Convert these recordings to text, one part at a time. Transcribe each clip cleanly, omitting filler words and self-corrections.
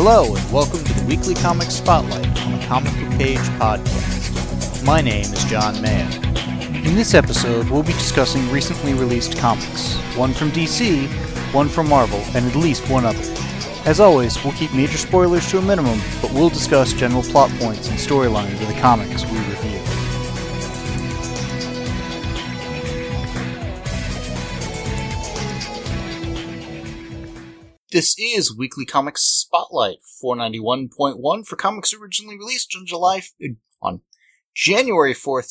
Hello, and welcome to the Weekly Comics Spotlight on the Comic Book Page podcast. My name is John Mayer. In this episode, we'll be discussing recently released comics, one from DC, one from Marvel, and at least one other. As always, we'll keep major spoilers to a minimum, but we'll discuss general plot points and storylines of the comics we review. This is Weekly Comics Spotlight 491.1 for comics originally released on January 4th,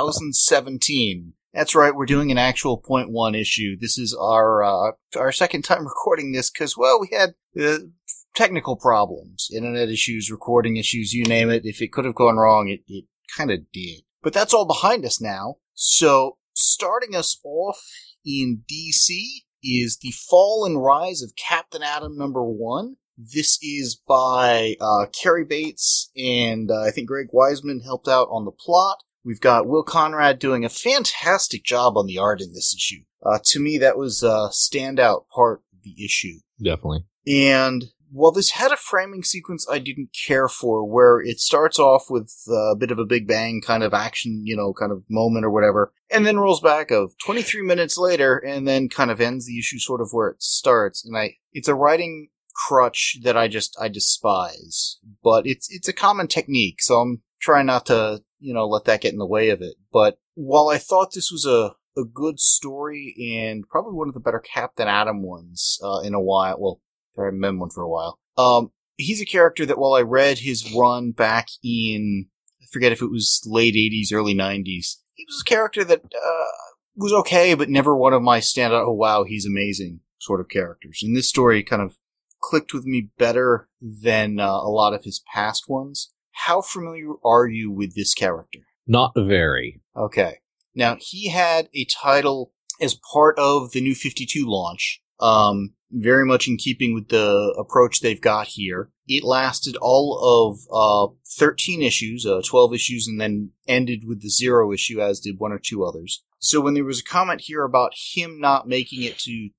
2017. That's right, we're doing an actual .1 issue. This is our second time recording this because, well, we had technical problems. Internet issues, recording issues, you name it. If it could have gone wrong, it kind of did. But that's all behind us now. So, starting us off in DC is The Fall and Rise of Captain Atom #1. This is by Cary Bates, and I think Greg Weisman helped out on the plot. We've got Will Conrad doing a fantastic job on the art in this issue. To me, that was a standout part of the issue. Definitely. And while this had a framing sequence I didn't care for, where it starts off with a bit of a Big Bang kind of action, kind of moment or whatever, and then rolls back of 23 minutes later, and then kind of ends the issue sort of where it starts. And it's a writing crutch that I despise. But it's a common technique, so I'm trying not to, let that get in the way of it. But while I thought this was a good story, and probably one of the better Captain Atom ones in a while, well, I haven't been one for a while. He's a character that while I read his run back in, I forget if it was late 80s, early 90s, he was a character that was okay, but never one of my standout, oh wow, he's amazing sort of characters. And this story kind of clicked with me better than a lot of his past ones. How familiar are you with this character? Not very. Okay. Now, he had a title as part of the New 52 launch. Very much in keeping with the approach they've got here. It lasted all of 13 issues, 12 issues, and then ended with the 0 issue, as did one or two others. So when there was a comment here about him not making it to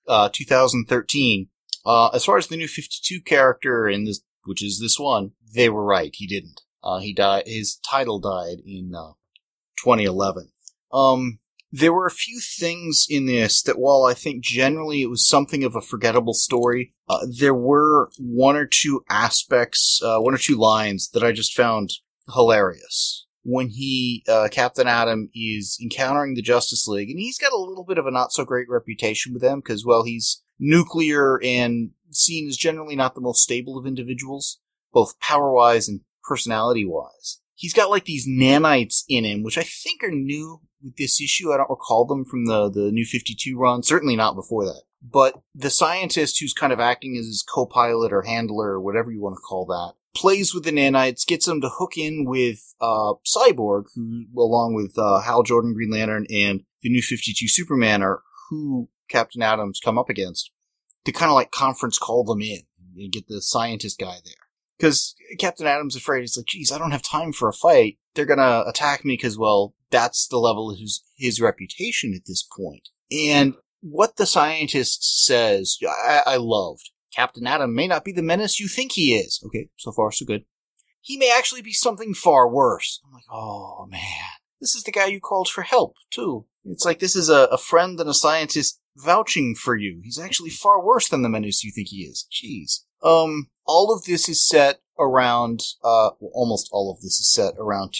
2013, as far as the New 52 character, which is this one, they were right. He didn't. He died. His title died in 2011. There were a few things in this that, while I think generally it was something of a forgettable story, there were one or two aspects, one or two lines that I just found hilarious. When Captain Atom is encountering the Justice League, and he's got a little bit of a not-so-great reputation with them, because, well, he's nuclear and seen as generally not the most stable of individuals, both power-wise and personality-wise. He's got, these nanites in him, which I think are new with this issue. I don't recall them from the New 52 run, certainly not before that. But the scientist who's kind of acting as his co-pilot or handler or whatever you want to call that, plays with the nanites, gets him to hook in with Cyborg, who, along with Hal Jordan, Green Lantern, and the New 52 Superman, are who Captain Atom's come up against, to kind of conference call them in and get the scientist guy there. Because Captain Atom's afraid. He's like, geez, I don't have time for a fight. They're going to attack me because, well, that's the level of his reputation at this point. And what the scientist says, I loved. Captain Atom may not be the menace you think he is. Okay, so far so good. He may actually be something far worse. I'm like, oh man. This is the guy you called for help, too. It's like this is a friend and a scientist vouching for you. He's actually far worse than the menace you think he is. Jeez. All of this is set around, almost all of this is set around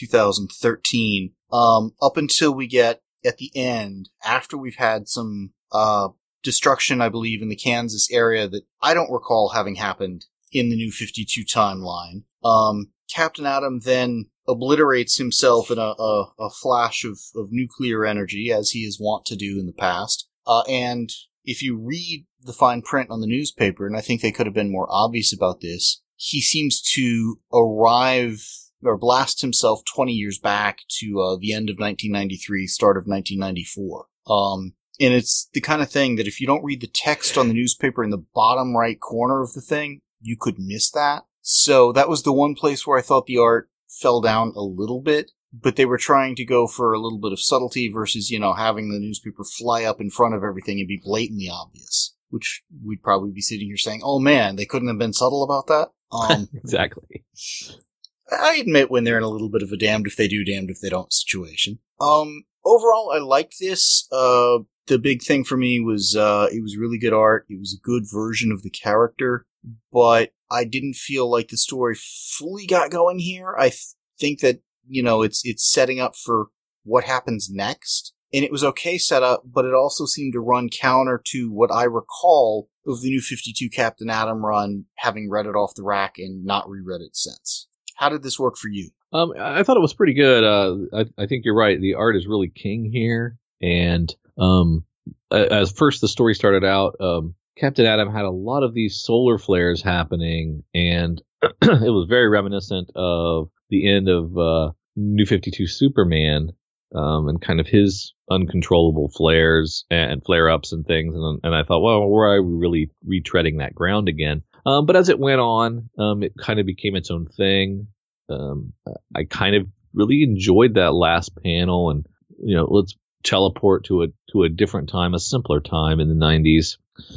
2013, up until we get at the end, after we've had some, destruction, I believe, in the Kansas area that I don't recall having happened in the New 52 timeline. Captain Atom then obliterates himself in a flash of nuclear energy, as he is wont to do in the past. And if you read the fine print on the newspaper, and I think they could have been more obvious about this, he seems to arrive or blast himself 20 years back to the end of 1993, start of 1994. And it's the kind of thing that if you don't read the text on the newspaper in the bottom right corner of the thing, you could miss that. So that was the one place where I thought the art fell down a little bit. But they were trying to go for a little bit of subtlety versus, having the newspaper fly up in front of everything and be blatantly obvious. Which we'd probably be sitting here saying, oh man, they couldn't have been subtle about that. Exactly. I admit when they're in a little bit of a damned if they do, damned if they don't situation. Overall, I liked this. The big thing for me was, it was really good art. It was a good version of the character, but I didn't feel like the story fully got going here. I think that, it's setting up for what happens next. And it was okay set up, but it also seemed to run counter to what I recall of the New 52 Captain Atom run, having read it off the rack and not reread it since. How did this work for you? I thought it was pretty good. I think you're right. The art is really king here. And as first the story started out, Captain Atom had a lot of these solar flares happening, and it was very reminiscent of the end of New 52 Superman, and kind of his uncontrollable flares and flare-ups and things. And I thought, well, were we really retreading that ground again? But as it went on, it kind of became its own thing. I kind of really enjoyed that last panel, and let's teleport to a different time, a simpler time in the 90s,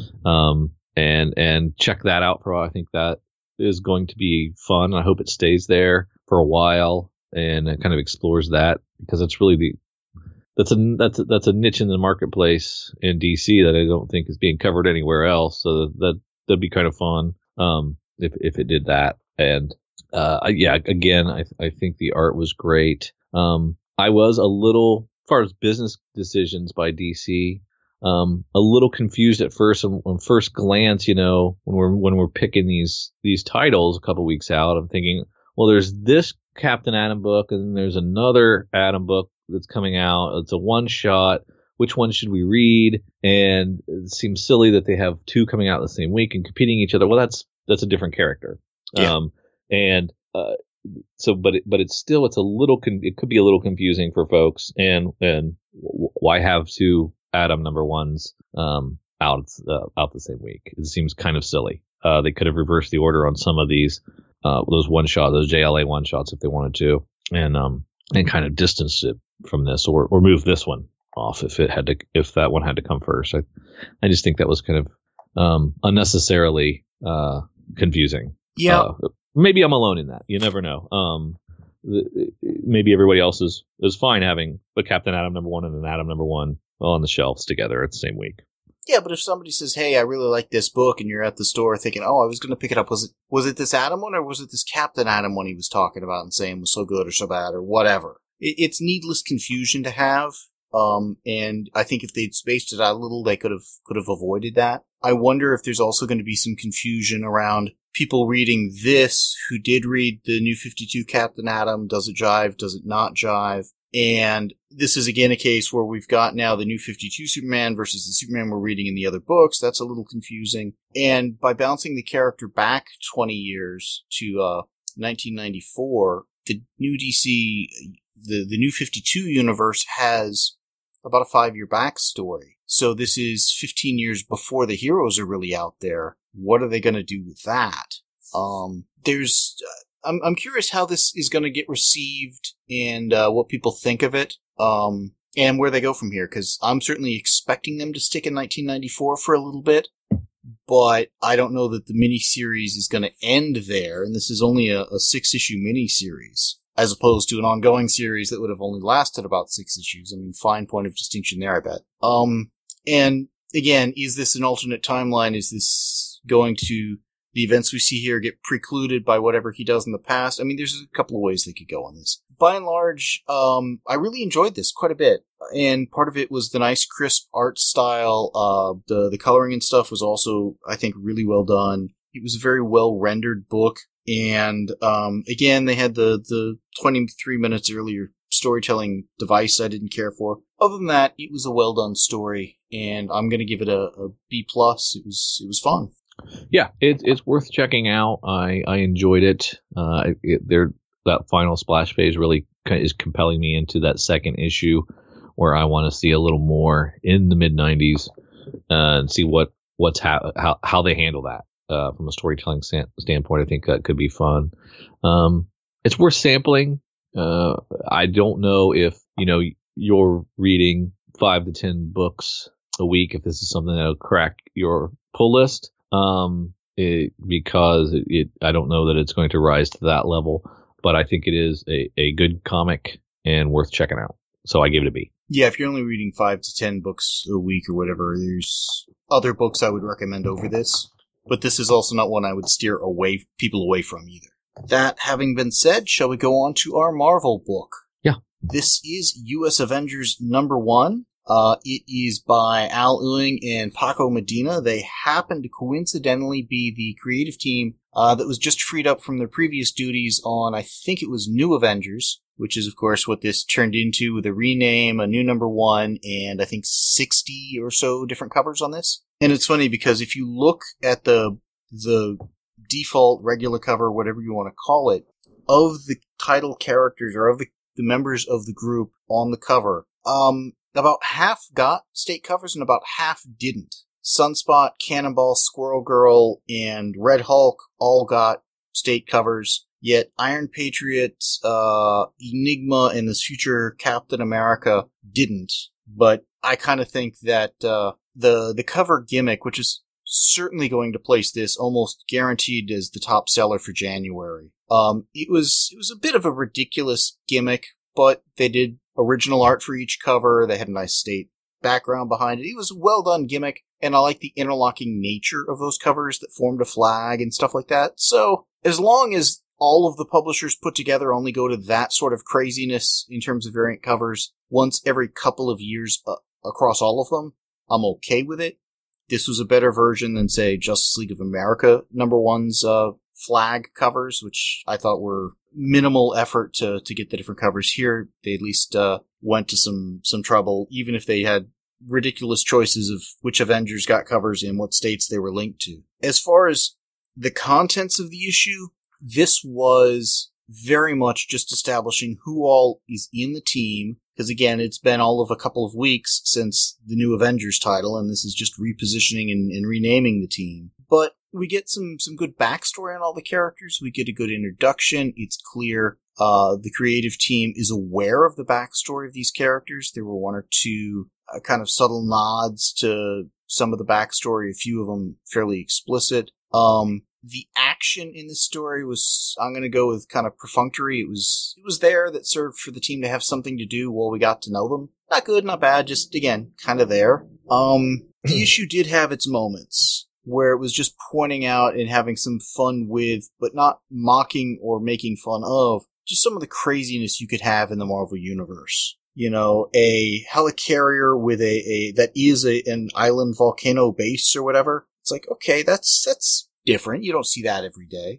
and check that out for a while. I think that is going to be fun. I hope it stays there for a while and it kind of explores that, because it's really that's a niche in the marketplace in DC that I don't think is being covered anywhere else. So that'd be kind of fun if it did that. And again, I think the art was great. I was a little, as far as business decisions by DC, a little confused at first. On first glance, when we're picking these titles a couple weeks out, I'm thinking, well, there's this Captain Atom book, and then there's another Atom book that's coming out. It's a one shot. Which one should we read? And it seems silly that they have two coming out the same week and competing each other. Well, that's a different character. Yeah. But it's a little, it could be a little confusing for folks. And why have two Atom number ones out the same week? It seems kind of silly. They could have reversed the order on some of these those one shot, those JLA one shots if they wanted to, and kind of distance it from this, or move this one off if that one had to come first. I just think that was kind of unnecessarily confusing. Yeah. Maybe I'm alone in that. You never know. Maybe everybody else is fine having a Captain Atom number one and an Atom number one on the shelves together at the same week. Yeah, but if somebody says, "Hey, I really like this book," and you're at the store thinking, "Oh, I was going to pick it up," was it this Atom one, or was it this Captain Atom one he was talking about and saying was so good or so bad or whatever? It's needless confusion to have. And I think if they'd spaced it out a little, they could have avoided that. I wonder if there's also going to be some confusion around people reading this who did read the New 52 Captain Atom. Does it jive? Does it not jive? And this is again a case where we've got now the New 52 Superman versus the Superman we're reading in the other books. That's a little confusing. And by bouncing the character back 20 years to 1994, the new DC, the New 52 universe has about a 5-year backstory. So this is 15 years before the heroes are really out there. What are they going to do with that? I'm curious how this is going to get received and what people think of it, and where they go from here, because I'm certainly expecting them to stick in 1994 for a little bit, but I don't know that the miniseries is going to end there, and this is only a 6-issue miniseries, as opposed to an ongoing series that would have only lasted about 6 issues. I mean, fine point of distinction there, I bet. And again, is this an alternate timeline? Is this going to, the events we see here get precluded by whatever he does in the past? I mean, there's a couple of ways they could go on this. By and large, I really enjoyed this quite a bit. And part of it was the nice, crisp art style. The coloring and stuff was also, I think, really well done. It was a very well rendered book. And, again, they had the 23 minutes earlier storytelling device I didn't care for. Other than that, it was a well done story, and I'm going to give it a B+. It was fun. Yeah, it's worth checking out. I enjoyed it. That final splash page really is compelling me into that second issue, where I want to see a little more in the mid 90s and see how they handle that from a storytelling standpoint. I think that could be fun. It's worth sampling. I don't know if you're reading 5 to 10 books a week, if this is something that'll crack your pull list. because I don't know that it's going to rise to that level, but I think it is a good comic and worth checking out. So I give it a B. Yeah, if you're only reading 5 to 10 books a week or whatever, there's other books I would recommend over this. But this is also not one I would steer people away from either. That having been said, shall we go on to our Marvel book? Yeah. This is U.S. Avengers #1. It is by Al Ewing and Paco Medina. They happen to coincidentally be the creative team that was just freed up from their previous duties on, I think it was New Avengers, which is, of course, what this turned into with a rename, a new #1, and I think 60 or so different covers on this. And it's funny because if you look at the default regular cover, whatever you want to call it, of the title characters or of the members of the group on the cover, about half got state covers and about half didn't. Sunspot, Cannonball, Squirrel Girl, and Red Hulk all got state covers, yet Iron Patriot, Enigma, and this future Captain America didn't. But I kind of think that the cover gimmick, which is certainly going to place this almost guaranteed as the top seller for January, it was a bit of a ridiculous gimmick, but they did original art for each cover. They had a nice state background behind it. It was a well done gimmick, and I like the interlocking nature of those covers that formed a flag and stuff like that. So as long as all of the publishers put together only go to that sort of craziness in terms of variant covers once every couple of years across all of them, I'm okay with it. This was a better version than, say, Justice League of America #1's flag covers, which I thought were minimal effort to get the different covers. Here, they at least went to some trouble, even if they had ridiculous choices of which Avengers got covers and what states they were linked to. As far as the contents of the issue, this was very much just establishing who all is in the team, because again, it's been all of a couple of weeks since the New Avengers title, and this is just repositioning and renaming the team. But we get some good backstory on all the characters. We get a good introduction. It's clear the creative team is aware of the backstory of these characters. There were one or two kind of subtle nods to some of the backstory, a few of them fairly explicit. The action in this story was, I'm going to go with kind of perfunctory. It was there, that served for the team to have something to do while we got to know them. Not good, not bad, just, again, kind of there. The issue did have its moments where it was just pointing out and having some fun with, but not mocking or making fun of, just some of the craziness you could have in the Marvel Universe. You know, a helicarrier with that is an island volcano base or whatever. It's like, okay, that's different. You don't see that every day.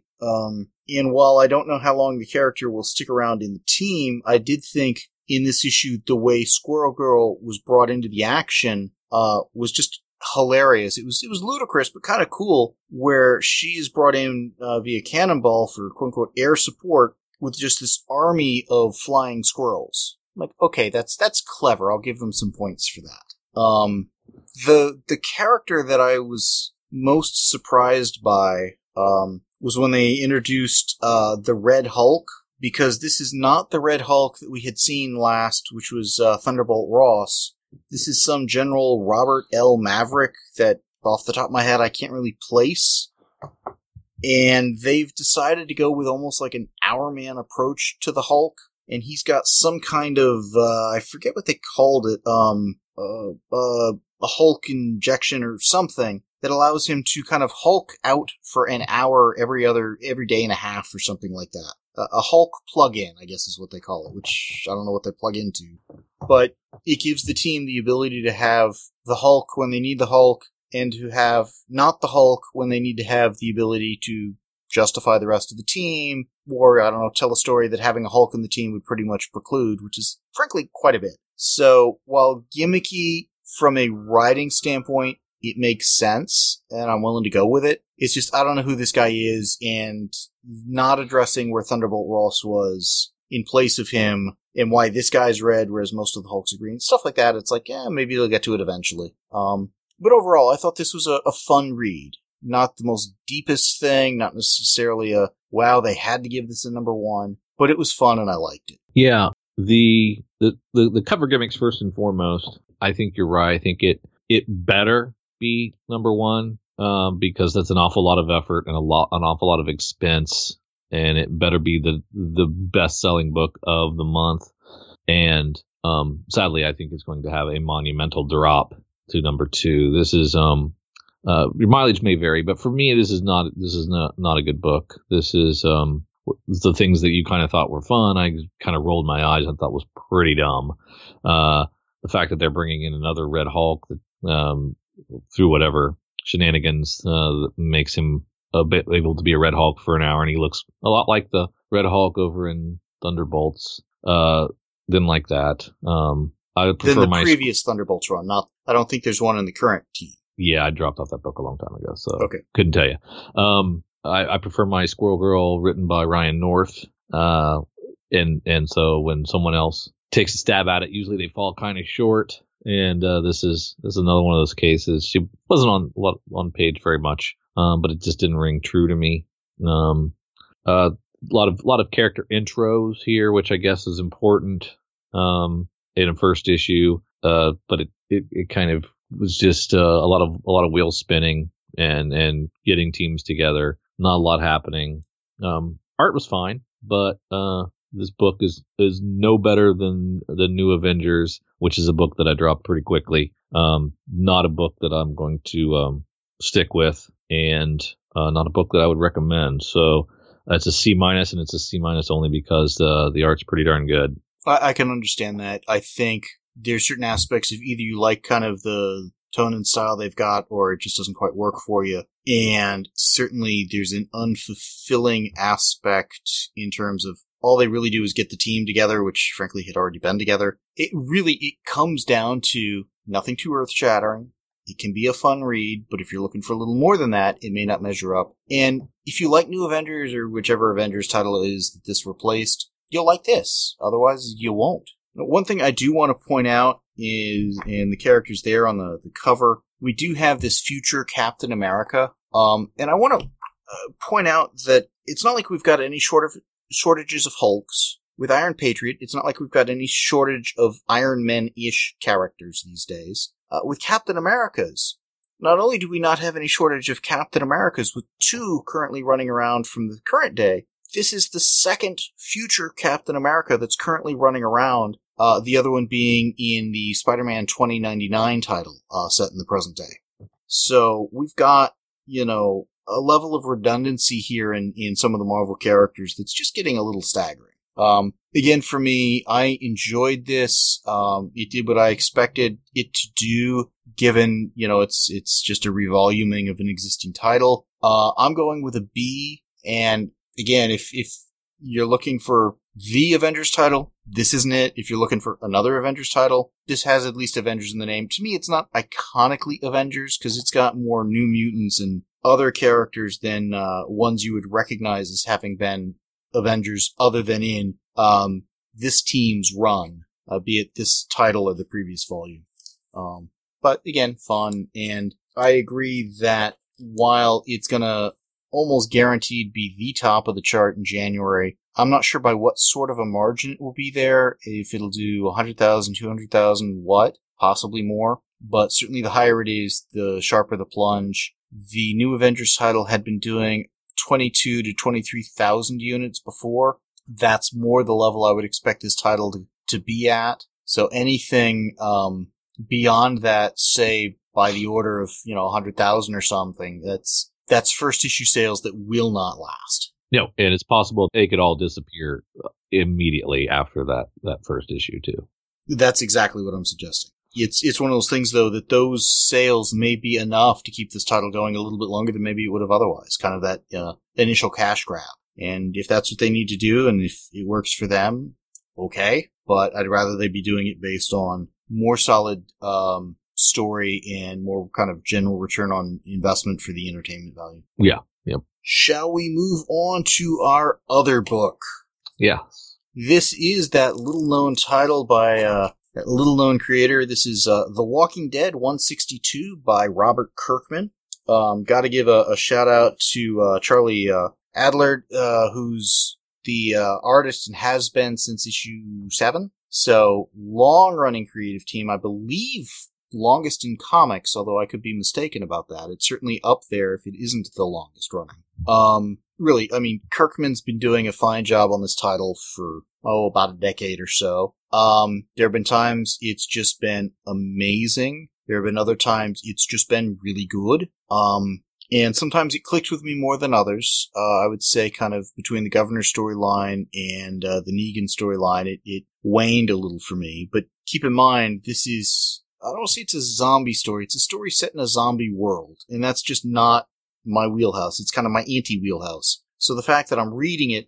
And while I don't know how long the character will stick around in the team, I did think in this issue, the way Squirrel Girl was brought into the action, was just hilarious. It was ludicrous, but kind of cool, where she is brought in, via Cannonball for quote unquote air support with just this army of flying squirrels. I'm like, okay, that's clever. I'll give them some points for that. The character that I was most surprised by was when they introduced the Red Hulk, because this is not the Red Hulk that we had seen last, which was Thunderbolt Ross. This is some General Robert L. Maverick that, off the top of my head, I can't really place. And they've decided to go with almost like an Hourman approach to the Hulk, and he's got some kind of, I forget what they called it, a Hulk injection or something, that allows him to kind of Hulk out for an hour every day and a half or something like that. A Hulk plug-in, I guess is what they call it, which I don't know what they plug into. But it gives the team the ability to have the Hulk when they need the Hulk, and to have not the Hulk when they need to have the ability to justify the rest of the team, or, I don't know, tell a story that having a Hulk in the team would pretty much preclude, which is, frankly, quite a bit. So, while gimmicky from a writing standpoint, it makes sense, and I'm willing to go with it. It's just, I don't know who this guy is, and not addressing where Thunderbolt Ross was in place of him, and why this guy's red, whereas most of the Hulks are green. Stuff like that, it's like, maybe they'll get to it eventually. But overall, I thought this was a fun read. Not the most deepest thing, not necessarily a, wow, they had to give this a #1, but it was fun and I liked it. Yeah, the cover gimmicks first and foremost, I think you're right. I think it better be #1. because that's an awful lot of effort and an awful lot of expense, and it better be the best selling book of the month. And sadly, I think it's going to have a monumental drop to number 2. This is your mileage may vary, but for me, this is not a good book. This is the things that you kind of thought were fun. I kind of rolled my eyes and thought was pretty dumb. The fact that they're bringing in another Red Hulk that, through whatever shenanigans makes him a bit able to be a Red Hulk for an hour, and he looks a lot like the Red Hulk over in Thunderbolts. Didn't like that. I prefer the previous Thunderbolts run. I don't think there's one in the current team. Yeah, I dropped off that book a long time ago, so okay. Couldn't tell you. I prefer my Squirrel Girl written by Ryan North. And so when someone else takes a stab at it, usually they fall kind of short. And this is another one of those cases. She wasn't on page very much, but it just didn't ring true to me. A lot of character intros here, which I guess is important in a first issue. But it kind of was just a lot of wheel spinning and getting teams together. Not a lot happening. Art was fine, but this book is no better than the New Avengers, which is a book that I dropped pretty quickly. Not a book that I'm going to stick with, and not a book that I would recommend. So it's a C-, and it's a C- only because the art's pretty darn good. I can understand that. I think there's certain aspects of either you like kind of the tone and style they've got, or it just doesn't quite work for you. And certainly there's an unfulfilling aspect in terms of all they really do is get the team together, which frankly had already been together. It comes down to nothing too earth-shattering. It can be a fun read, but if you're looking for a little more than that, it may not measure up. And if you like New Avengers or whichever Avengers title it is that this replaced, you'll like this. Otherwise, you won't. One thing I do want to point out is, in the characters there on the cover, we do have this future Captain America. And I want to point out that it's not like we've got any shortages of Hulks. With Iron Patriot, it's not like we've got any shortage of Iron Men-ish characters these days. With Captain Americas, not only do we not have any shortage of Captain Americas, with 2 currently running around from the current day, this is the second future Captain America that's currently running around, the other one being in the Spider-Man 2099 title, set in the present day. So we've got, a level of redundancy here in some of the Marvel characters that's just getting a little staggering. Again, for me, I enjoyed this. It did what I expected it to do, given, it's just a revoluming of an existing title. I'm going with a B, and again, if you're looking for the Avengers title, this isn't it. If you're looking for another Avengers title, this has at least Avengers in the name. To me, it's not iconically Avengers, because it's got more New Mutants and other characters than ones you would recognize as having been Avengers other than in this team's run, be it this title or the previous volume. But again, fun, and I agree that while it's gonna almost guaranteed be the top of the chart in January, I'm not sure by what sort of a margin it will be there, if it'll do 100,000, 200,000, what? Possibly more. But certainly the higher it is, the sharper the plunge. The New Avengers title had been doing 22 to 23,000 units before. That's more the level I would expect this title to be at. So anything beyond that, say by the order of 100,000 or something, that's first issue sales that will not last. No, and it's possible they could all disappear immediately after that first issue too. That's exactly what I'm suggesting. It's one of those things, though, that those sales may be enough to keep this title going a little bit longer than maybe it would have otherwise. Kind of that initial cash grab. And if that's what they need to do, and if it works for them, okay. But I'd rather they be doing it based on more solid story and more kind of general return on investment for the entertainment value. Yeah. Yep. Shall we move on to our other book? Yeah. This is that little-known title by that little-known creator. This is The Walking Dead 162 by Robert Kirkman. Got to give a shout-out to Charlie Adler, who's the artist and has been since issue 7. So, long-running creative team. I believe longest in comics, although I could be mistaken about that. It's certainly up there if it isn't the longest running. Really, I mean, Kirkman's been doing a fine job on this title for, about a decade or so. There have been times it's just been amazing. There have been other times it's just been really good. And sometimes it clicked with me more than others. I would say kind of between the Governor storyline and the Negan storyline, it waned a little for me. But keep in mind, this is, I don't say it's a zombie story. It's a story set in a zombie world. And that's just not my wheelhouse. It's kind of my anti-wheelhouse. So the fact that I'm reading it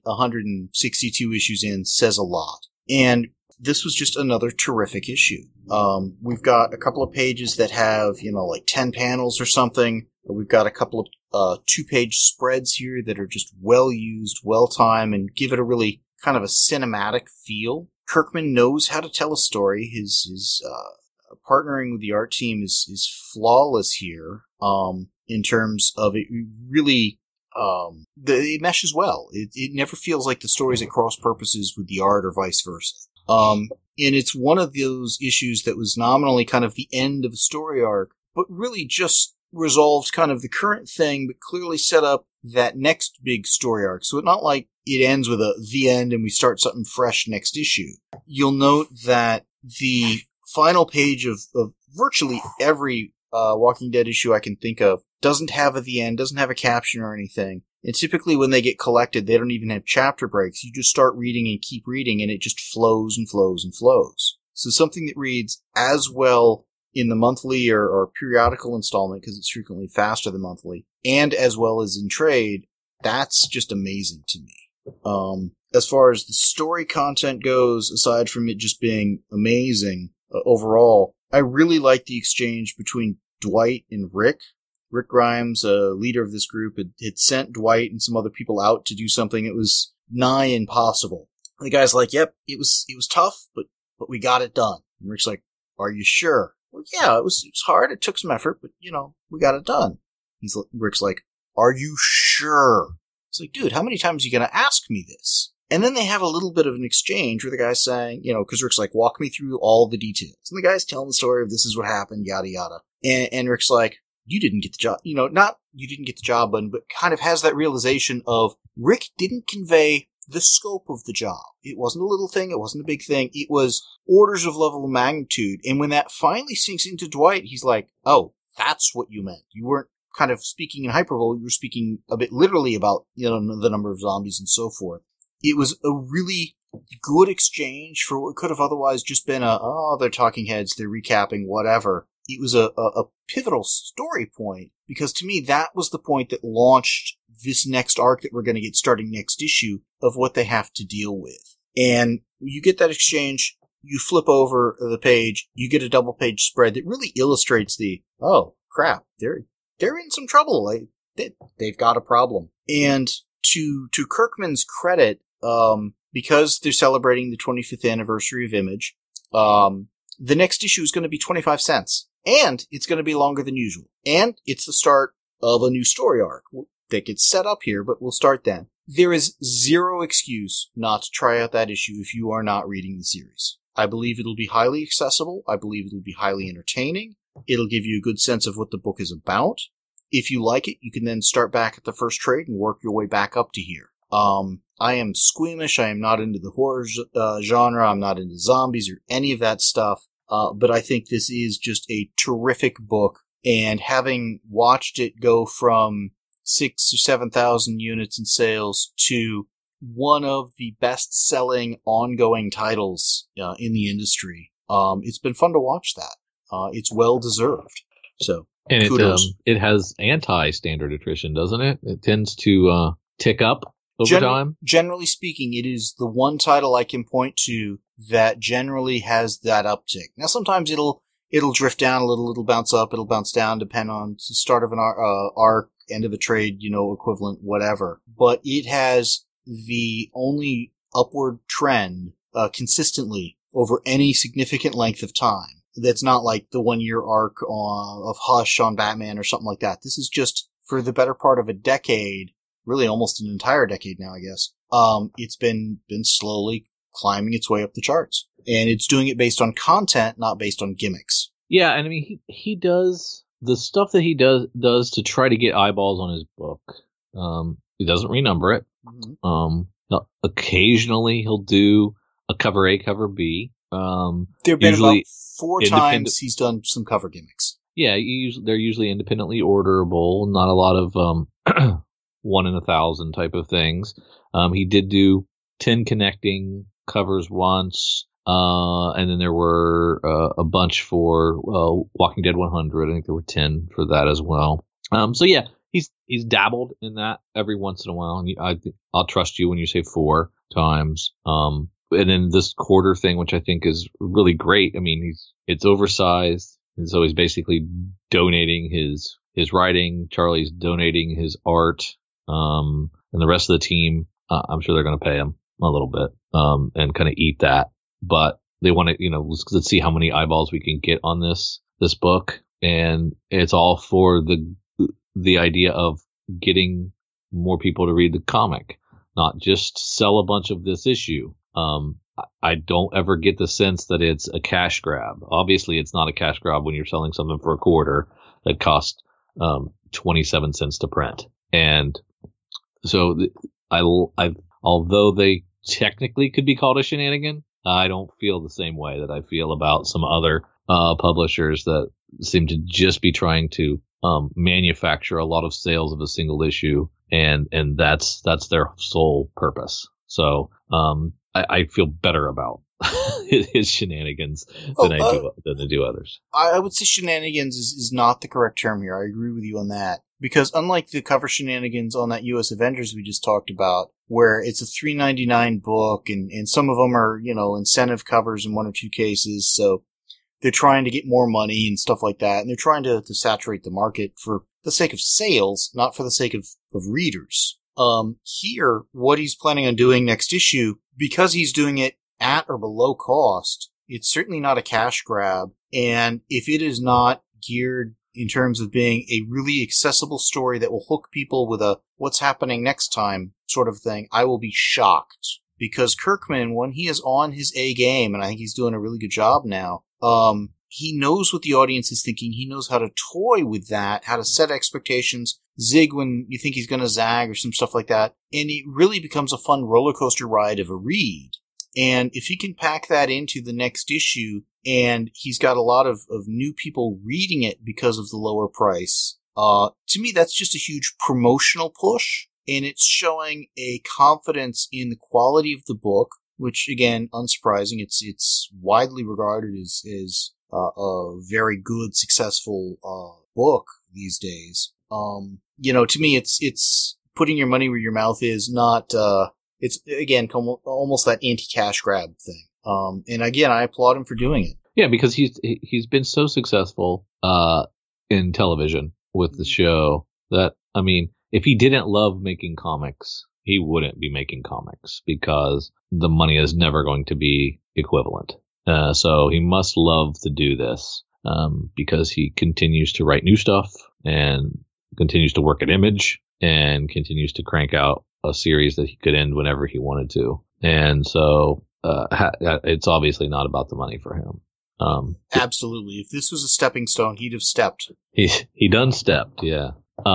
162 issues in says a lot. And this was just another terrific issue. We've got a couple of pages that have, like 10 panels or something. We've got a couple of 2-page spreads here that are just well used, well timed, and give it a really kind of a cinematic feel. Kirkman knows how to tell a story. His partnering with the art team is flawless here. In terms of it really, it meshes well. It never feels like the story's at cross purposes with the art or vice versa. And it's one of those issues that was nominally kind of the end of a story arc, but really just resolved kind of the current thing, but clearly set up that next big story arc. So it's not like it ends with the end and we start something fresh next issue. You'll note that the final page of virtually every Walking Dead issue I can think of doesn't have at the end, doesn't have a caption or anything. And typically when they get collected, they don't even have chapter breaks. You just start reading and keep reading, and it just flows and flows and flows. So something that reads as well in the monthly or periodical installment, because it's frequently faster than monthly, and as well as in trade, that's just amazing to me. As far as the story content goes, aside from it just being amazing overall, I really like the exchange between Dwight and Rick. Rick Grimes, leader of this group, had sent Dwight and some other people out to do something that was nigh impossible. The guy's like, yep, it was tough, but we got it done. And Rick's like, are you sure? Well, yeah, it was hard. It took some effort, but, we got it done. Rick's like, are you sure? It's like, dude, how many times are you going to ask me this? And then they have a little bit of an exchange where the guy's saying, because Rick's like, walk me through all the details. And the guy's telling the story of this is what happened, yada, yada. And Rick's like, you didn't get the job. Not you didn't get the job done, but kind of has that realization of Rick didn't convey the scope of the job. It wasn't a little thing. It wasn't a big thing. It was orders of level of magnitude. And when that finally sinks into Dwight, he's like, oh, that's what you meant. You weren't kind of speaking in hyperbole. You were speaking a bit literally about, the number of zombies and so forth. It was a really good exchange for what could have otherwise just been they're talking heads, they're recapping, whatever. It was a pivotal story point, because to me, that was the point that launched this next arc that we're going to get starting next issue of what they have to deal with. And you get that exchange, you flip over the page, you get a double page spread that really illustrates oh crap, they're in some trouble. They've got a problem. And to Kirkman's credit, because they're celebrating the 25th anniversary of Image, the next issue is going to be 25 cents. And it's going to be longer than usual. And it's the start of a new story arc that gets set up here, but we'll start then. There is zero excuse not to try out that issue if you are not reading the series. I believe it'll be highly accessible. I believe it'll be highly entertaining. It'll give you a good sense of what the book is about. If you like it, you can then start back at the first trade and work your way back up to here. I am squeamish. I am not into the horror genre. I'm not into zombies or any of that stuff. But I think this is just a terrific book, and having watched it go from 6,000 or 7,000 units in sales to one of the best-selling ongoing titles in the industry, it's been fun to watch that. It's well-deserved. So, and kudos. It has anti-standard attrition, doesn't it? It tends to tick up over time. Generally speaking, it is the one title I can point to that generally has that uptick. Now, sometimes it'll drift down a little, it'll bounce up, it'll bounce down, depend on the start of an arc, end of a trade, equivalent, whatever. But it has the only upward trend consistently over any significant length of time. That's not like the 1-year arc of Hush on Batman or something like that. This is just for the better part of a decade, really almost an entire decade now, I guess. It's been slowly climbing its way up the charts. And it's doing it based on content, not based on gimmicks. Yeah, and I mean he does the stuff that he does to try to get eyeballs on his book. He doesn't renumber it. Occasionally he'll do a cover A, cover B. There've been about 4 times he's done some cover gimmicks. Yeah, they're usually independently orderable, not a lot of 1 in 1,000 type of things. He did do 10 connecting covers once, and then there were a bunch for Walking Dead 100. I think there were 10 for that as well. So yeah, he's dabbled in that every once in a while, and I'll trust you when you say 4 times. And then this quarter thing, which I think is really great. I mean, it's oversized, and so he's basically donating his writing. Charlie's donating his art, and the rest of the team, I'm sure they're going to pay him a little bit, and kind of eat that. But they want to, let's see how many eyeballs we can get on this book, and it's all for the idea of getting more people to read the comic, not just sell a bunch of this issue. I don't ever get the sense that it's a cash grab. Obviously, it's not a cash grab when you're selling something for a quarter that cost 27 cents to print. And so although they technically could be called a shenanigan, I don't feel the same way that I feel about some other publishers that seem to just be trying to manufacture a lot of sales of a single issue, and that's their sole purpose. So I feel better about his shenanigans than I do others. I would say shenanigans is not the correct term here. I agree with you on that. Because unlike the cover shenanigans on that US Avengers we just talked about, where it's a $3.99 book and some of them are, incentive covers in 1 or 2 cases, so they're trying to get more money and stuff like that, and they're trying to saturate the market for the sake of sales, not for the sake of readers. Here, what he's planning on doing next issue, because he's doing it at or below cost, it's certainly not a cash grab, and if it is not geared in terms of being a really accessible story that will hook people with a what's happening next time sort of thing, I will be shocked. Because Kirkman, when he is on his A game, and I think he's doing a really good job now, he knows what the audience is thinking. He knows how to toy with that, how to set expectations, zig when you think he's going to zag or some stuff like that. And it really becomes a fun roller coaster ride of a read. And if he can pack that into the next issue, and he's got a lot of new people reading it because of the lower price, to me that's just a huge promotional push. And it's showing a confidence in the quality of the book, which, again, unsurprising, it's widely regarded as a very good, successful book these days. To me, it's putting your money where your mouth is, not, it's, again, almost that anti-cash grab thing. And again, I applaud him for doing it. Yeah, because he's been so successful in television with the show that, I mean, if he didn't love making comics, he wouldn't be making comics because the money is never going to be equivalent. So he must love to do this because he continues to write new stuff and continues to work at Image and continues to crank out a series that he could end whenever he wanted to. And so it's obviously not about the money for him. Absolutely. If this was a stepping stone, he'd have stepped. He done stepped, yeah.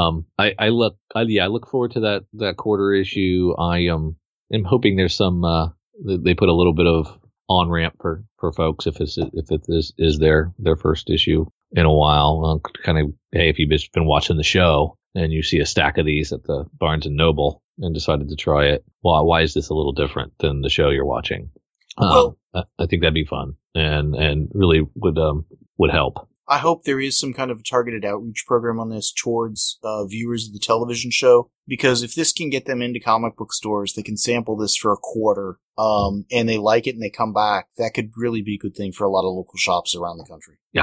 I look forward to that quarter issue. I am hoping there's some they put a little bit of on ramp for folks if it is their first issue in a while. Kind of, hey, if you've been watching the show and you see a stack of these at the Barnes and Noble and decided to try it, why is this a little different than the show you're watching? Well, I think that'd be fun and really would help. I hope there is some kind of a targeted outreach program on this towards viewers of the television show, because if this can get them into comic book stores, they can sample this for a quarter, and they like it and they come back. That could really be a good thing for a lot of local shops around the country. Yeah.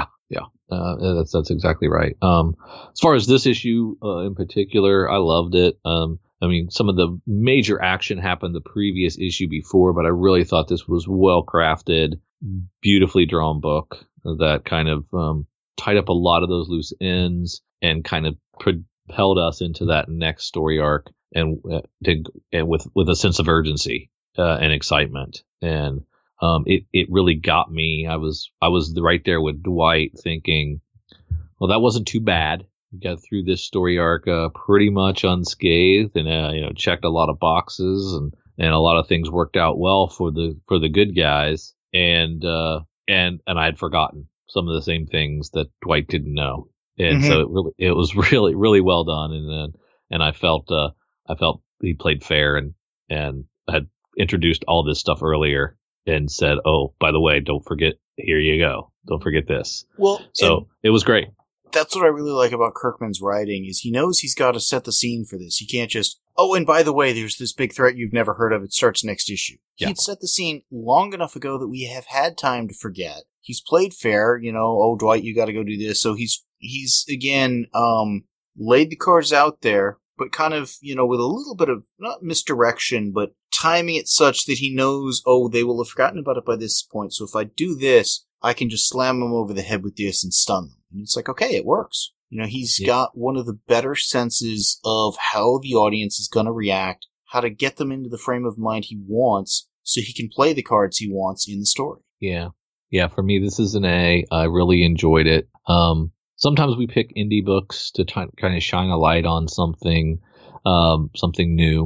That's exactly right. As far as this issue in particular, I loved it. I mean, some of the major action happened the previous issue before, but I really thought this was well crafted, beautifully drawn book that kind of tied up a lot of those loose ends and kind of propelled us into that next story arc and with a sense of urgency and excitement. And it really got me. I was right there with Dwight, thinking, well, that wasn't too bad. We got through this story arc pretty much unscathed, and checked a lot of boxes, and a lot of things worked out well for the good guys, and I had forgotten some of the same things that Dwight didn't know, and so it was really, really well done, and I felt he played fair, and had introduced all this stuff earlier and said, oh, by the way, don't forget, here you go, don't forget this. Well, so it was great. That's what I really like about Kirkman's writing, is he knows he's got to set the scene for this. He can't just, oh, and by the way, there's this big threat you've never heard of. It starts next issue. Yeah. He'd set the scene long enough ago that we have had time to forget. He's played fair, oh, Dwight, you got to go do this. So he's again, laid the cards out there, but kind of, with a little bit of, not misdirection, but timing it such that he knows, oh, they will have forgotten about it by this point. So if I do this, I can just slam them over the head with this and stun them. And it's like, okay, it works. He's got one of the better senses of how the audience is going to react, how to get them into the frame of mind he wants so he can play the cards he wants in the story. Yeah. Yeah, for me, this is an A. I really enjoyed it. Sometimes we pick indie books to kind of shine a light on something new.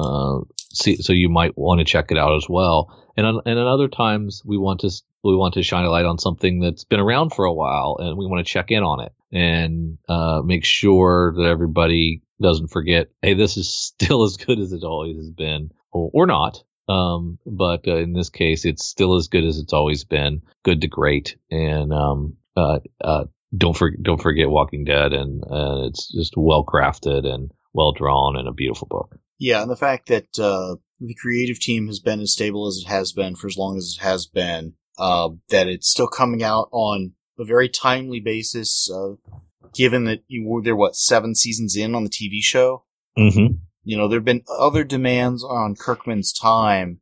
So you might want to check it out as well. And at other times we want to shine a light on something that's been around for a while, and we want to check in on it and make sure that everybody doesn't forget, hey, this is still as good as it always has been, or not. But in this case, it's still as good as it's always been, good to great. And don't forget Walking Dead, and it's just well crafted and well drawn and a beautiful book. Yeah, and the fact that the creative team has been as stable as it has been for as long as it has been, that it's still coming out on a very timely basis, given that they're 7 seasons in on the TV show. Mm-hmm. There have been other demands on Kirkman's time,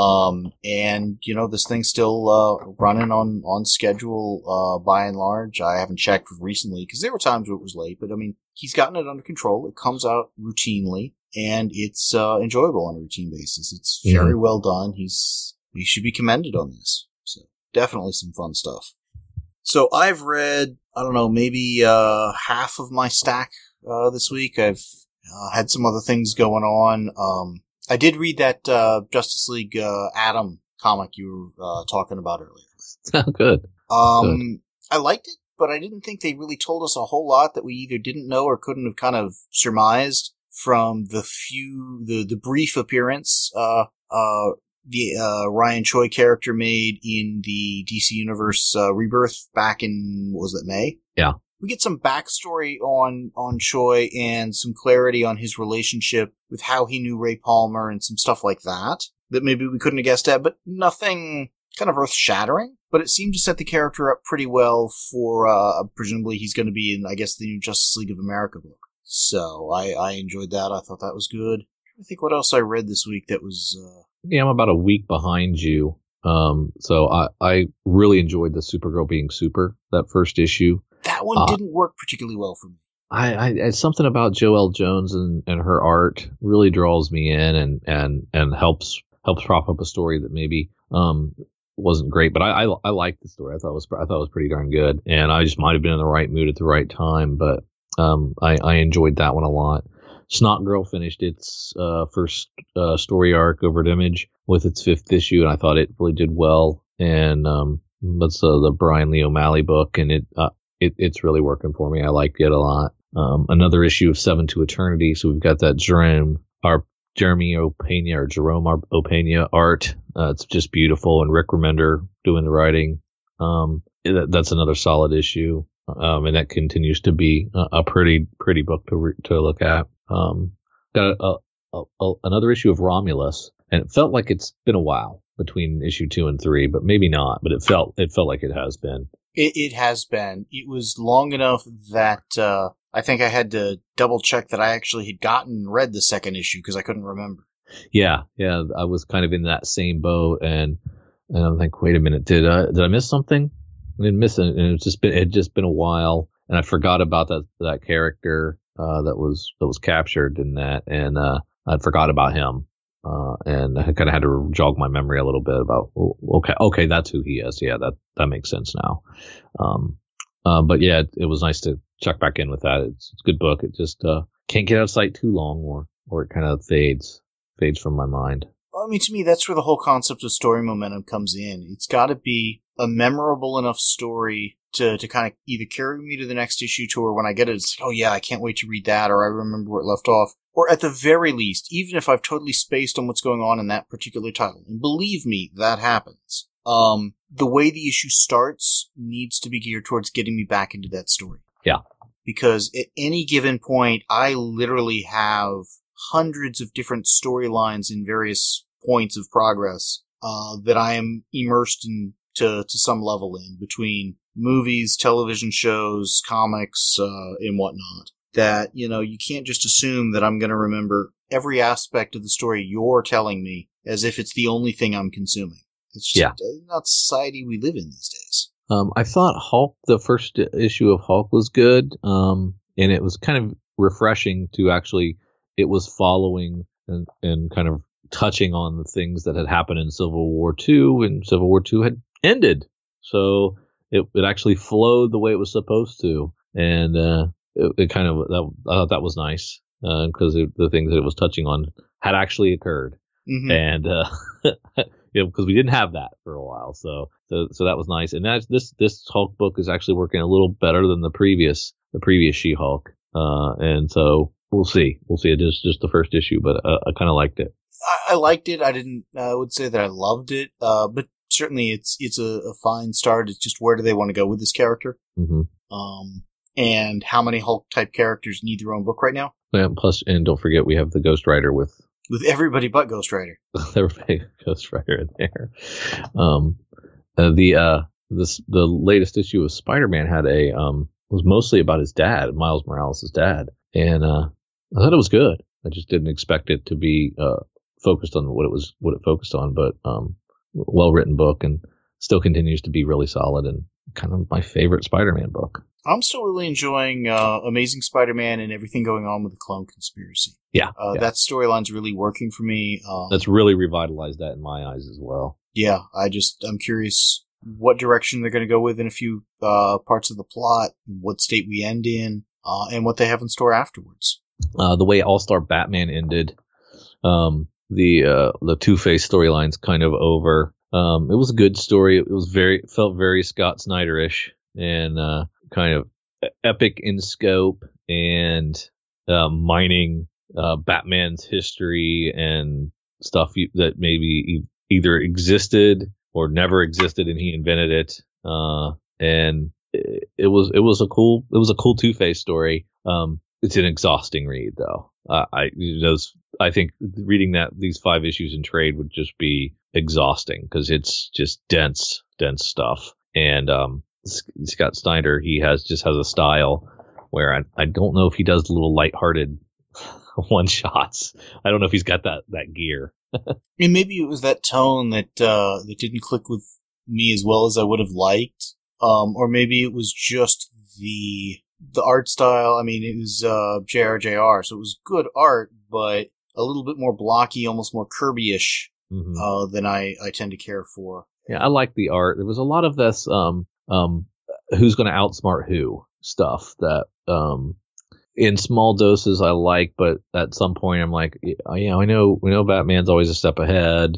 and this thing's still running on schedule by and large. I haven't checked recently because there were times where it was late, but I mean, he's gotten it under control. It comes out routinely, and it's enjoyable on a routine basis. It's very well done. He should be commended on this. So definitely some fun stuff. So I've read, I don't know, maybe half of my stack this week. I've had some other things going on. I did read that Justice League Atom comic you were talking about earlier. Good. Good. I liked it, but I didn't think they really told us a whole lot that we either didn't know or couldn't have kind of surmised from the brief appearance the Ryan Choi character made in the DC Universe Rebirth back in, what was that, May? Yeah. We get some backstory on Choi and some clarity on his relationship with how he knew Ray Palmer and some stuff like that maybe we couldn't have guessed at, but nothing kind of earth-shattering. But it seemed to set the character up pretty well for, presumably he's going to be in, I guess, the new Justice League of America book. So I enjoyed that. I thought that was good. I think what else I read this week that was... Yeah, I'm about a week behind you. So I really enjoyed the Supergirl being super, that first issue. That one didn't work particularly well for me. It's something about Joelle Jones and her art really draws me in and helps prop up a story that maybe wasn't great, but I liked the story. I thought it was pretty darn good, and I just might have been in the right mood at the right time. But I enjoyed that one a lot. Snot Girl finished its first story arc over at Image with its 5th issue, and I thought it really did well. And that's the Brian Lee O'Malley book, and it's really working for me. I like it a lot. Another issue of 7 to Eternity, so we've got that Jerome Opeña art. It's just beautiful, and Rick Remender doing the writing. That's another solid issue, and that continues to be a pretty book to look at. Got another issue of Romulus, and it felt like it's been a while between issue 2 and 3, but maybe not. But it felt like it has been. It has been. It was long enough that I think I had to double check that I actually had gotten and read the second issue because I couldn't remember. Yeah, I was kind of in that same boat, and I'm like, wait a minute, did I miss something? I didn't miss it, and it had just been a while, and I forgot about that character that was captured in that, and I forgot about him. and I kind of had to jog my memory a little bit about, okay, that's who he is. Yeah, that makes sense now. But yeah, it was nice to check back in with that. It's a good book. It just can't get out of sight too long, or it kind of fades from my mind. Well, I mean, to me, that's where the whole concept of story momentum comes in. It's got to be a memorable enough story to kind of either carry me to the next issue, to where when I get it, it's like, oh yeah, I can't wait to read that, or I remember where it left off. Or at the very least, even if I've totally spaced on what's going on in that particular title, and believe me, that happens, the way the issue starts needs to be geared towards getting me back into that story. Yeah. Because at any given point, I literally have hundreds of different storylines in various points of progress that I am immersed in to some level in, between movies, television shows, comics, and whatnot. That, you can't just assume that I'm going to remember every aspect of the story you're telling me as if it's the only thing I'm consuming. It's just not society we live in these days. I thought Hulk, the first issue of Hulk, was good, and it was kind of refreshing to actually, it was following and kind of touching on the things that had happened in Civil War II, and Civil War II had ended. So it actually flowed the way it was supposed to, and it kind of, I thought that was nice, because the things that it was touching on had actually occurred. Mm-hmm. And because we didn't have that for a while, so that was nice. And this Hulk book is actually working a little better than the previous She-Hulk, and so we'll see. It is just the first issue, but I kind of liked it. I liked it. I would say that I loved it, but certainly it's a fine start. It's just, where do they want to go with this character? Mm-hmm. And how many Hulk type characters need their own book right now? Yeah, plus, and don't forget, we have the Ghost Rider with everybody but Ghost Rider. Everybody Ghost Rider in there. The latest issue of Spider-Man had was mostly about his dad, Miles Morales' dad, and I thought it was good. I just didn't expect it to be focused on what it focused on, but well written book, and still continues to be really solid, and kind of my favorite Spider-Man book. I'm still really enjoying Amazing Spider-Man and everything going on with the clone conspiracy. Yeah. That storyline's really working for me. That's really revitalized that in my eyes as well. Yeah, I'm curious what direction they're going to go with in a few parts of the plot, what state we end in, and what they have in store afterwards. The way All-Star Batman ended, the Two-Face storyline's kind of over. It was a good story. It felt very Scott Snyder-ish, and kind of epic in scope, and mining Batman's history and stuff that maybe either existed or never existed, and he invented it. And it was a cool Two-Face story. It's an exhausting read, though. I think reading these 5 issues in trade would just be exhausting, because it's just dense stuff. And Scott Snyder, he just has a style where I don't know if he does little lighthearted one shots. I don't know if he's got that gear. And maybe it was that tone that didn't click with me as well as I would have liked, or maybe it was just the art style. I mean, it was JRJR, so it was good art, but a little bit more blocky, almost more Kirby-ish than I tend to care for. Yeah, I like the art. There was a lot of this who's going to outsmart who stuff that in small doses I like, but at some point I'm like, yeah, we know Batman's always a step ahead,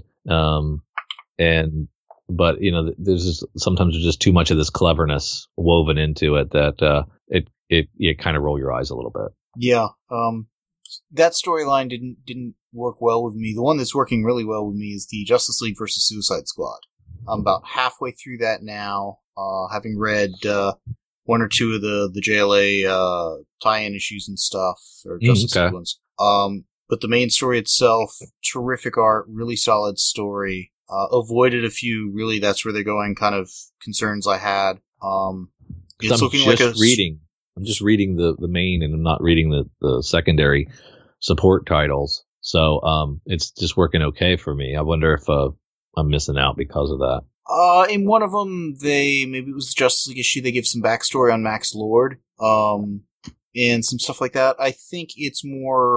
but sometimes there's just too much of this cleverness woven into it that it kind of roll your eyes a little bit. Yeah, that storyline didn't work well with me. The one that's working really well with me is the Justice League versus Suicide Squad. I'm about halfway through that now, having read one or two of the JLA tie-in issues and stuff, or Justice League ones. But the main story itself, terrific art, really solid story. Avoided a few, really, that's where they're going, kind of concerns I had. It's looking like I'm just reading the main, and I'm not reading the secondary support titles. So it's just working okay for me. I wonder if I'm missing out because of that. In one of them, maybe it was the Justice League issue, they give some backstory on Max Lord, and some stuff like that. I think it's more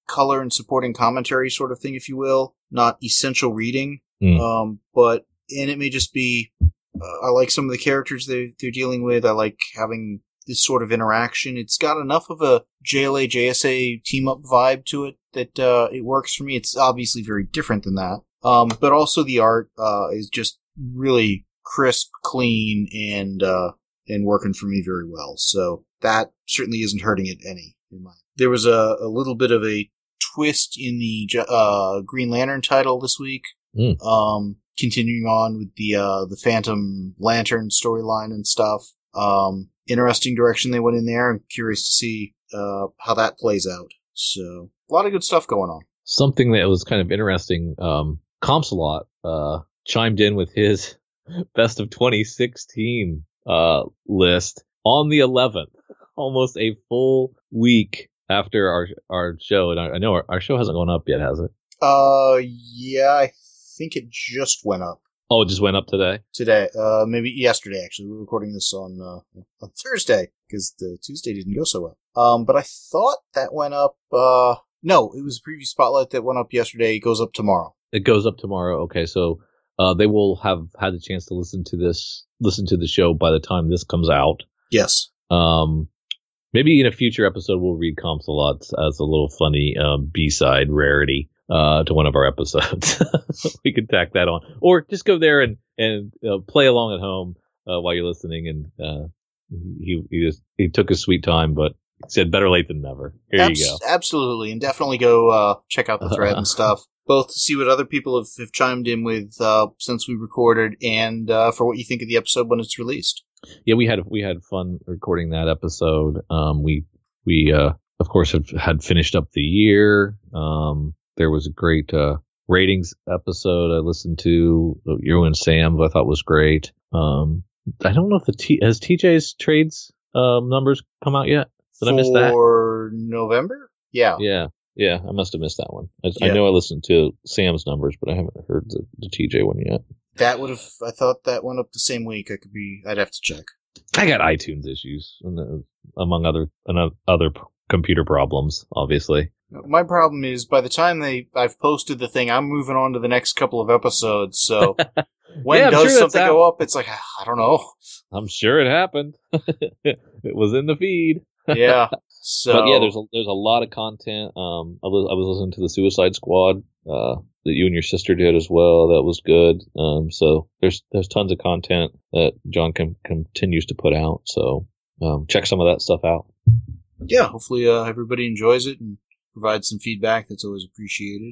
color and supporting commentary sort of thing, if you will, not essential reading. But it may just be, I like some of the characters they're dealing with. I like having this sort of interaction. It's got enough of a JLA, JSA team-up vibe to it that it works for me. It's obviously very different than that. But also the art is just really crisp, clean, and working for me very well. So that certainly isn't hurting it any. There was a little bit of a twist in the Green Lantern title this week. Continuing on with the Phantom Lantern storyline and stuff. Interesting direction they went in there. I'm curious to see how that plays out. So a lot of good stuff going on. Something that was kind of interesting, Compsalot chimed in with his best of 2016 list on the 11th, almost a full week after our show. And I know our show hasn't gone up yet, has it? Yeah, I think it just went up. Oh, it just went up today? Today. Maybe yesterday, actually. We're recording this on Thursday, because the Tuesday didn't go so well. But I thought that went up, no, it was a preview spotlight that went up yesterday. It goes up tomorrow. It goes up tomorrow. Okay, so they will have had the chance to listen to the show by the time this comes out. Yes. Maybe in a future episode we'll read Compsalot as a little funny B-side rarity to one of our episodes. We could tack that on, or just go there and play along at home while you're listening. And he took his sweet time, but said better late than never. Here you go. Absolutely, and definitely go check out the thread and stuff, both to see what other people have chimed in with since we recorded, and for what you think of the episode when it's released. Yeah, we had fun recording that episode. We of course had finished up the year. There was a great ratings episode I listened to. You and Sam, I thought was great. I don't know if has TJ's trades numbers come out yet? Did I miss that? For November? Yeah. Yeah, I must have missed that one. I know I listened to Sam's numbers, but I haven't heard the TJ one yet. That would have. I thought that went up the same week. I'd have to check. I got iTunes issues, among other computer problems, obviously. My problem is by the time I've posted the thing, I'm moving on to the next couple of episodes. So when does something go up? It's like, I don't know. I'm sure it happened. It was in the feed. Yeah. So, but yeah, there's a lot of content. I was listening to the Suicide Squad that you and your sister did as well. That was good. So there's tons of content that John continues to put out. So check some of that stuff out. Yeah, hopefully everybody enjoys it and provides some feedback. That's always appreciated.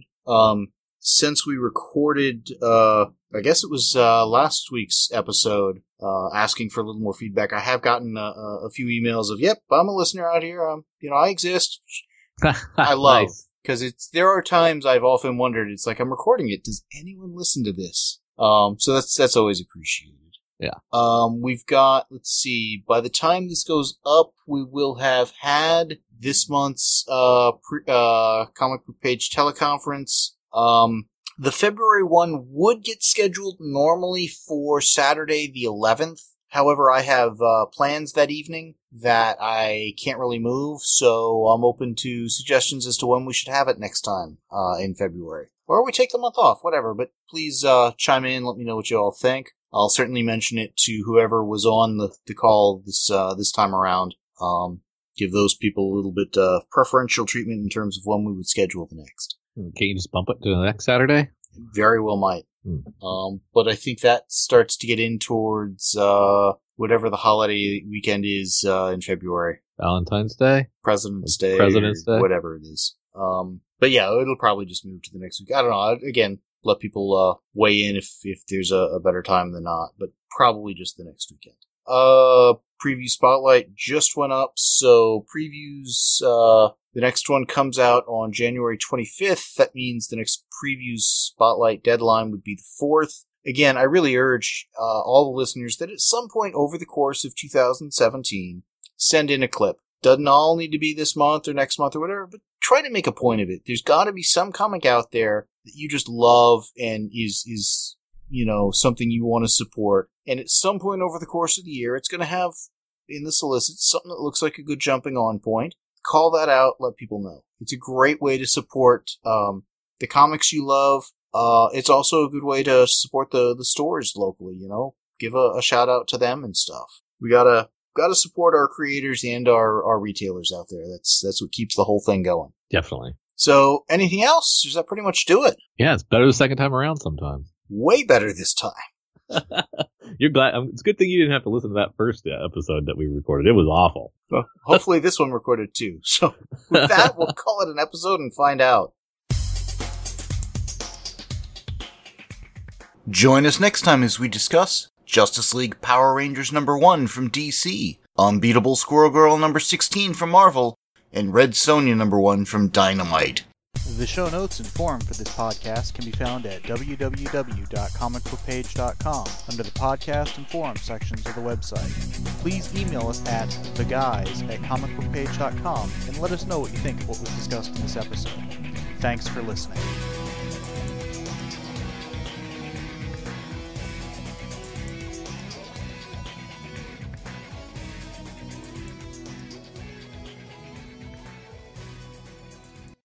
Since we recorded, I guess it was last week's episode, asking for a little more feedback, I have gotten a few emails of, "Yep, I'm a listener out here. I exist." I love, because there are times I've often wondered. It's like I'm recording it. Does anyone listen to this? So that's always appreciated. Yeah. We've got, let's see, by the time this goes up, we will have had this month's comic book page teleconference. The February one would get scheduled normally for Saturday the 11th. However, I have plans that evening that I can't really move, so I'm open to suggestions as to when we should have it next time in February. Or we take the month off, whatever, but please chime in, let me know what you all think. I'll certainly mention it to whoever was on the call this time around. Give those people a little bit preferential treatment in terms of when we would schedule the next. Can't you just bump it to the next Saturday? Very well might. But I think that starts to get in towards whatever the holiday weekend is in February. Valentine's Day? President's Day. Whatever it is. But yeah, it'll probably just move to the next week. I don't know. Again, let people weigh in if there's a better time than not, but probably just the next weekend. Preview Spotlight just went up, so previews, the next one comes out on January 25th. That means the next Preview Spotlight deadline would be the 4th. Again, I really urge all the listeners that at some point over the course of 2017, send in a clip. Doesn't all need to be this month or next month or whatever, but try to make a point of it. There's got to be some comic out there that you just love and is something you want to support. And at some point over the course of the year, it's going to have, in the solicits, something that looks like a good jumping on point. call that out, let people know. It's a great way to support the comics you love. It's also a good way to support the stores locally, you know? Give a shout out to them and stuff. We gotta support our creators and our retailers out there. That's what keeps the whole thing going. Definitely. So, anything else? Does that pretty much do it? Yeah, it's better the second time around sometimes. Way better this time. You're glad. It's a good thing you didn't have to listen to that first episode that we recorded. It was awful. Well, hopefully this one recorded too. So with that, we'll call it an episode and find out. Join us next time as we discuss Justice League Power Rangers #1 from DC, Unbeatable Squirrel Girl #16 from Marvel, and Red Sonja #1 from Dynamite. The show notes and forum for this podcast can be found at www.comicbookpage.com under the podcast and forum sections of the website. Please email us at theguys@comicbookpage.com and let us know what you think of what was discussed in this episode. Thanks for listening.